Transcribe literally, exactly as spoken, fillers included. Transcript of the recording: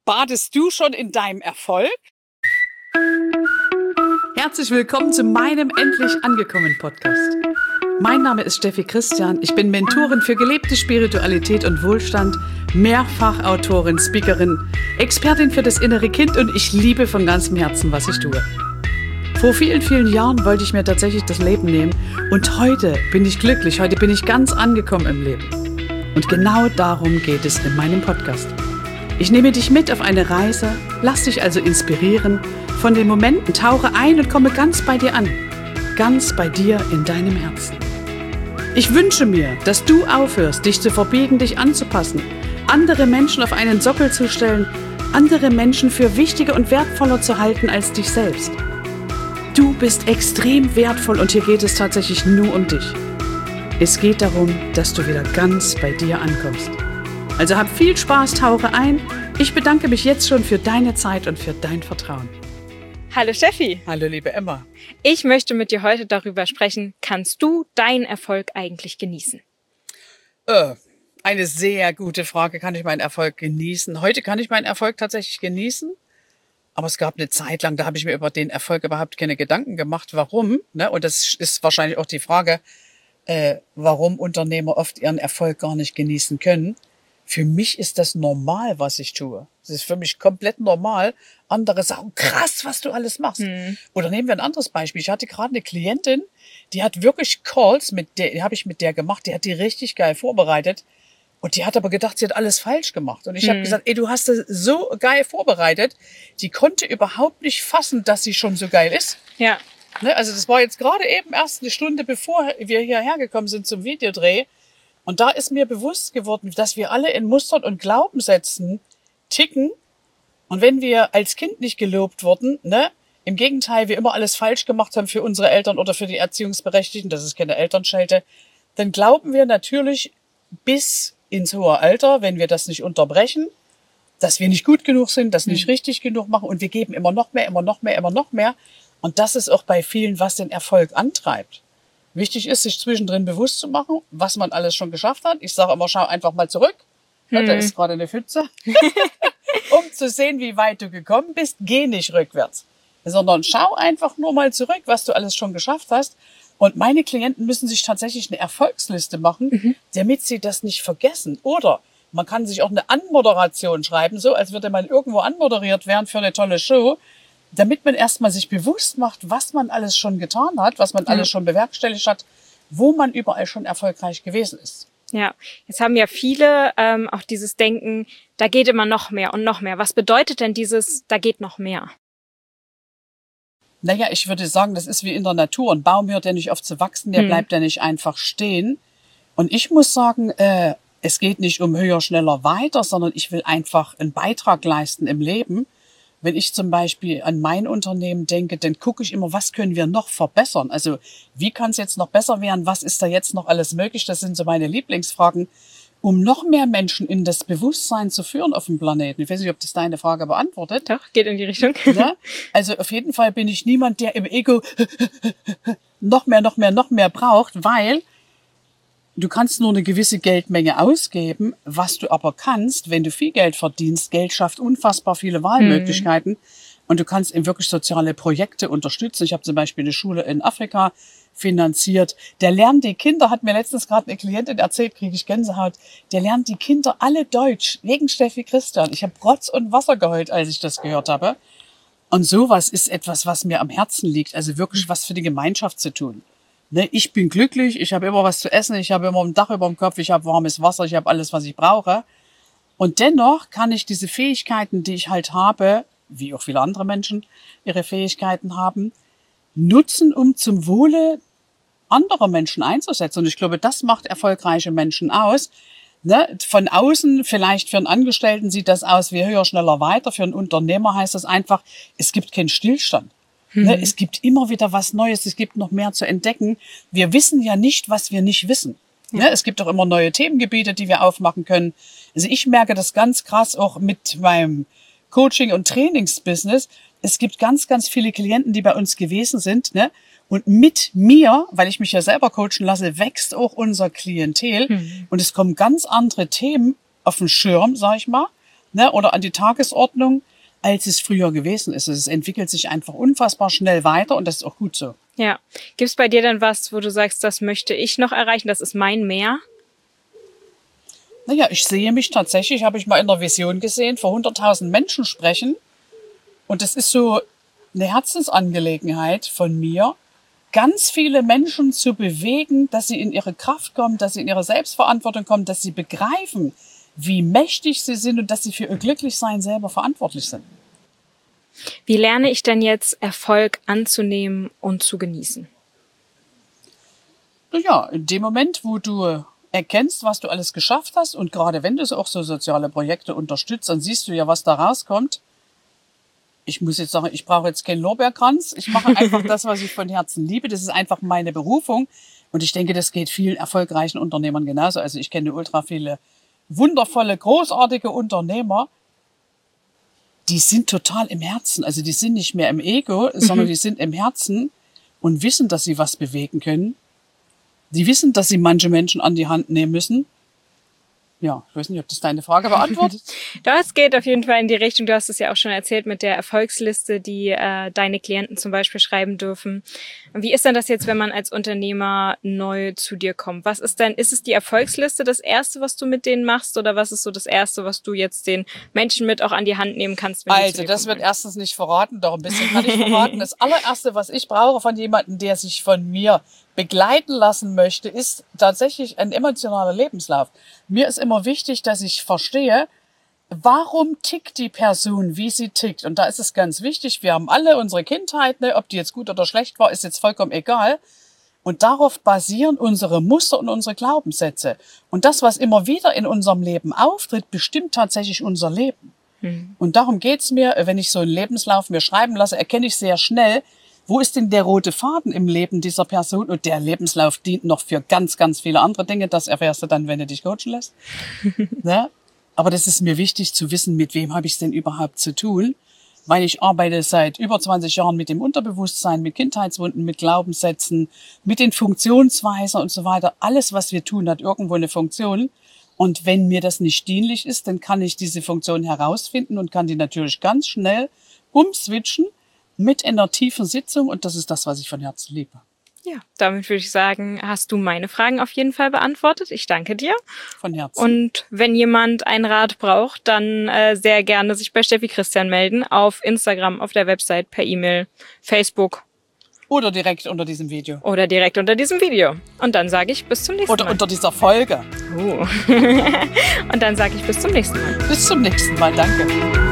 Badest du schon in deinem Erfolg? Herzlich willkommen zu meinem Endlich angekommen Podcast. Mein Name ist Steffi Christian. Ich bin Mentorin für gelebte Spiritualität und Wohlstand, Mehrfachautorin, Speakerin, Expertin für das innere Kind und ich liebe von ganzem Herzen, was ich tue. Vor vielen, vielen Jahren wollte ich mir tatsächlich das Leben nehmen und heute bin ich glücklich, heute bin ich ganz angekommen im Leben. Und genau darum geht es in meinem Podcast. Ich nehme dich mit auf eine Reise, lass dich also inspirieren von den Momenten, tauche ein und komme ganz bei dir an, ganz bei dir in deinem Herzen. Ich wünsche mir, dass du aufhörst, dich zu verbiegen, dich anzupassen, andere Menschen auf einen Sockel zu stellen, andere Menschen für wichtiger und wertvoller zu halten als dich selbst. Du bist extrem wertvoll und hier geht es tatsächlich nur um dich. Es geht darum, dass du wieder ganz bei dir ankommst. Also hab viel Spaß, tauche ein. Ich bedanke mich jetzt schon für deine Zeit und für dein Vertrauen. Hallo Steffi. Hallo liebe Emma. Ich möchte mit dir heute darüber sprechen, kannst du deinen Erfolg eigentlich genießen? Äh, eine sehr gute Frage, kann ich meinen Erfolg genießen? Heute kann ich meinen Erfolg tatsächlich genießen, aber es gab eine Zeit lang, da habe ich mir über den Erfolg überhaupt keine Gedanken gemacht. Warum? Ne? Und das ist wahrscheinlich auch die Frage, äh, warum Unternehmer oft ihren Erfolg gar nicht genießen können. Für mich ist das normal, was ich tue. Das ist für mich komplett normal. Andere sagen, krass, was du alles machst. Mhm. Oder nehmen wir ein anderes Beispiel. Ich hatte gerade eine Klientin, die hat wirklich Calls, mit der, die habe ich mit der gemacht, die hat die richtig geil vorbereitet. Und die hat aber gedacht, sie hat alles falsch gemacht. Und ich mhm. habe gesagt, ey, du hast das so geil vorbereitet. Die konnte überhaupt nicht fassen, dass sie schon so geil ist. Ja. Ne, also das war jetzt gerade eben erst eine Stunde, bevor wir hierher gekommen sind zum Videodreh. Und da ist mir bewusst geworden, dass wir alle in Mustern und Glaubenssätzen ticken. Und wenn wir als Kind nicht gelobt wurden, ne, im Gegenteil, wir immer alles falsch gemacht haben für unsere Eltern oder für die Erziehungsberechtigten, das ist keine Elternschelte, dann glauben wir natürlich bis ins hohe Alter, wenn wir das nicht unterbrechen, dass wir nicht gut genug sind, dass wir nicht richtig genug machen und wir geben immer noch mehr, immer noch mehr, immer noch mehr. Und das ist auch bei vielen, was den Erfolg antreibt. Wichtig ist, sich zwischendrin bewusst zu machen, was man alles schon geschafft hat. Ich sage immer, schau einfach mal zurück. Hm. Da ist gerade eine Pfütze. Um zu sehen, wie weit du gekommen bist, geh nicht rückwärts. Sondern schau einfach nur mal zurück, was du alles schon geschafft hast. Und meine Klienten müssen sich tatsächlich eine Erfolgsliste machen, mhm. damit sie das nicht vergessen. Oder man kann sich auch eine Anmoderation schreiben, so als würde man irgendwo anmoderiert werden für eine tolle Show, damit man erstmal sich bewusst macht, was man alles schon getan hat, was man ja. alles schon bewerkstelligt hat, wo man überall schon erfolgreich gewesen ist. Ja, jetzt haben ja viele ähm, auch dieses Denken, da geht immer noch mehr und noch mehr. Was bedeutet denn dieses, da geht noch mehr? Naja, ich würde sagen, das ist wie in der Natur. Ein Baum hört ja nicht auf zu wachsen, der hm. bleibt ja nicht einfach stehen. Und ich muss sagen, äh, es geht nicht um höher, schneller, weiter, sondern ich will einfach einen Beitrag leisten im Leben. Wenn ich zum Beispiel an mein Unternehmen denke, dann gucke ich immer, was können wir noch verbessern? Also wie kann es jetzt noch besser werden? Was ist da jetzt noch alles möglich? Das sind so meine Lieblingsfragen, um noch mehr Menschen in das Bewusstsein zu führen auf dem Planeten. Ich weiß nicht, ob das deine Frage beantwortet. Doch, geht in die Richtung. Ja? Also auf jeden Fall bin ich niemand, der im Ego noch mehr, noch mehr, noch mehr braucht, weil du kannst nur eine gewisse Geldmenge ausgeben, was du aber kannst, wenn du viel Geld verdienst. Geld schafft unfassbar viele Wahlmöglichkeiten. Mhm. Und du kannst eben wirklich soziale Projekte unterstützen. Ich habe zum Beispiel eine Schule in Afrika finanziert. Der lernt die Kinder, hat mir letztens gerade eine Klientin erzählt, kriege ich Gänsehaut, der lernt die Kinder alle Deutsch, wegen Steffi Christian. Ich habe Rotz und Wasser geheult, als ich das gehört habe. Und sowas ist etwas, was mir am Herzen liegt. Also wirklich was für die Gemeinschaft zu tun. Ne, ich bin glücklich, ich habe immer was zu essen, ich habe immer ein Dach über dem Kopf, ich habe warmes Wasser, ich habe alles, was ich brauche. Und dennoch kann ich diese Fähigkeiten, die ich halt habe, wie auch viele andere Menschen ihre Fähigkeiten haben, nutzen, um zum Wohle anderer Menschen einzusetzen. Und ich glaube, das macht erfolgreiche Menschen aus. Ne, von außen, vielleicht für einen Angestellten sieht das aus wie höher, schneller, weiter. Für einen Unternehmer heißt das einfach, es gibt keinen Stillstand. Mhm. Ne, es gibt immer wieder was Neues, es gibt noch mehr zu entdecken. Wir wissen ja nicht, was wir nicht wissen. Ja. Ne, es gibt auch immer neue Themengebiete, die wir aufmachen können. Also ich merke das ganz krass auch mit meinem Coaching- und Trainingsbusiness. Es gibt ganz, ganz viele Klienten, die bei uns gewesen sind, ne? Und mit mir, weil ich mich ja selber coachen lasse, wächst auch unser Klientel. Mhm. Und es kommen ganz andere Themen auf den Schirm, sag ich mal. ne, oder an die Tagesordnung, als es früher gewesen ist. Es entwickelt sich einfach unfassbar schnell weiter und das ist auch gut so. Ja. Gibt's bei dir denn was, wo du sagst, das möchte ich noch erreichen, das ist mein Mehr? Naja, ich sehe mich tatsächlich, habe ich mal in der Vision gesehen, vor hunderttausend Menschen sprechen. Und das ist so eine Herzensangelegenheit von mir, ganz viele Menschen zu bewegen, dass sie in ihre Kraft kommen, dass sie in ihre Selbstverantwortung kommen, dass sie begreifen, wie mächtig sie sind und dass sie für ihr Glücklichsein selber verantwortlich sind. Wie lerne ich denn jetzt, Erfolg anzunehmen und zu genießen? Naja, in dem Moment, wo du erkennst, was du alles geschafft hast und gerade wenn du so auch so soziale Projekte unterstützt, dann siehst du ja, was da rauskommt. Ich muss jetzt sagen, ich brauche jetzt keinen Lorbeerkranz. Ich mache einfach das, was ich von Herzen liebe. Das ist einfach meine Berufung. Und ich denke, das geht vielen erfolgreichen Unternehmern genauso. Also ich kenne ultra viele wundervolle, großartige Unternehmer, die sind total im Herzen. Also die sind nicht mehr im Ego, mhm. sondern die sind im Herzen und wissen, dass sie was bewegen können. Die wissen, dass sie manche Menschen an die Hand nehmen müssen. Ja, ich weiß nicht, ob das deine Frage beantwortet. Das geht auf jeden Fall in die Richtung. Du hast es ja auch schon erzählt mit der Erfolgsliste, die äh, deine Klienten zum Beispiel schreiben dürfen. Wie ist denn das jetzt, wenn man als Unternehmer neu zu dir kommt? Was ist denn, ist es die Erfolgsliste das Erste, was du mit denen machst? Oder was ist so das Erste, was du jetzt den Menschen mit auch an die Hand nehmen kannst? Wenn Also, das wird erstens nicht verraten, doch ein bisschen kann ich verraten. Das allererste, was ich brauche von jemandem, der sich von mir begleiten lassen möchte, ist tatsächlich ein emotionaler Lebenslauf. Mir ist immer wichtig, dass ich verstehe, warum tickt die Person, wie sie tickt. Und da ist es ganz wichtig, wir haben alle unsere Kindheit, ne, ob die jetzt gut oder schlecht war, ist jetzt vollkommen egal. Und darauf basieren unsere Muster und unsere Glaubenssätze. Und das, was immer wieder in unserem Leben auftritt, bestimmt tatsächlich unser Leben. Mhm. Und darum geht's mir, wenn ich so einen Lebenslauf mir schreiben lasse, erkenne ich sehr schnell, wo ist denn der rote Faden im Leben dieser Person? Und der Lebenslauf dient noch für ganz, ganz viele andere Dinge. Das erfährst du dann, wenn du dich coachen lässt. Ja? Aber das ist mir wichtig zu wissen, mit wem habe ich es denn überhaupt zu tun? Weil ich arbeite seit über zwanzig Jahren mit dem Unterbewusstsein, mit Kindheitswunden, mit Glaubenssätzen, mit den Funktionsweisen und so weiter. Alles, was wir tun, hat irgendwo eine Funktion. Und wenn mir das nicht dienlich ist, dann kann ich diese Funktion herausfinden und kann die natürlich ganz schnell umswitchen mit in einer tiefen Sitzung. Und das ist das, was ich von Herzen liebe. Ja, damit würde ich sagen, hast du meine Fragen auf jeden Fall beantwortet. Ich danke dir. Von Herzen. Und wenn jemand einen Rat braucht, dann äh, sehr gerne sich bei Steffi Christian melden. Auf Instagram, auf der Website, per E-Mail, Facebook. Oder direkt unter diesem Video. Oder direkt unter diesem Video. Und dann sage ich bis zum nächsten Oder Mal. Oder unter dieser Folge. Oh. Und dann sage ich bis zum nächsten Mal. Bis zum nächsten Mal. Danke.